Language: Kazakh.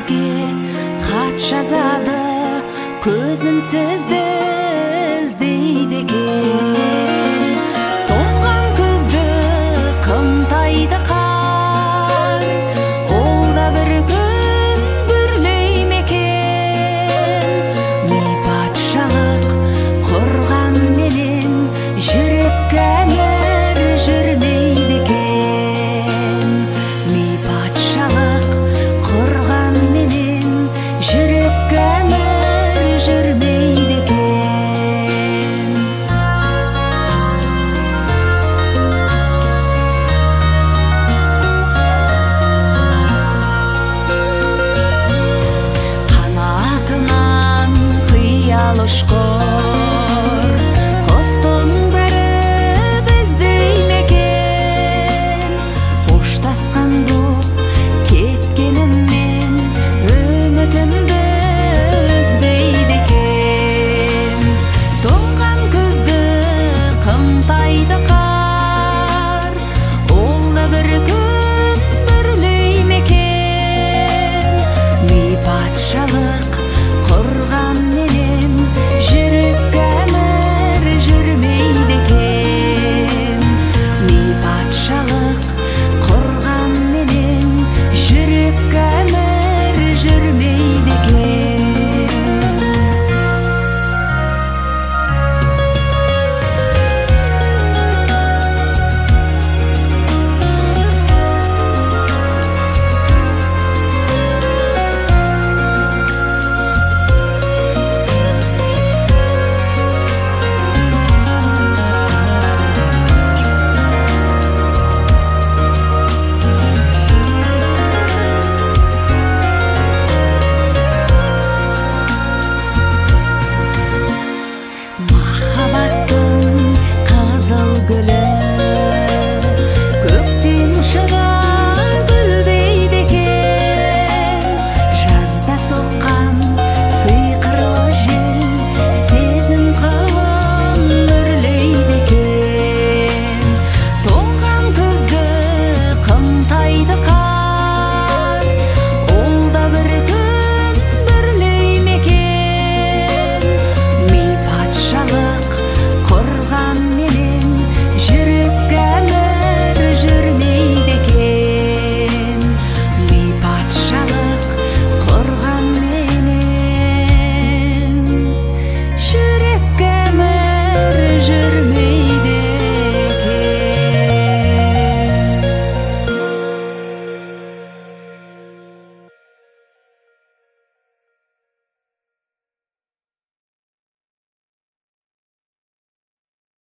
бізге хат жазады, көзім сізді іздейді екен. Тоңған күзді қымтайды қар, ол да бір күн бүрлей ме екен. Ми патшалық құрған менен жүрек әмір жүрмейді екен. Ми патшалық құрған менен жүрек әмір жүрмейді екен. Қанатынан қиял ұшқыр құстың бәрі біздей ме екен. Қоштасқан боп кеткеніммен үмітімді үзбейді екен. Тоңған күзді қымтайды қар, ол да бір күн бүрлей ме екен. Ми патшалық құрған менен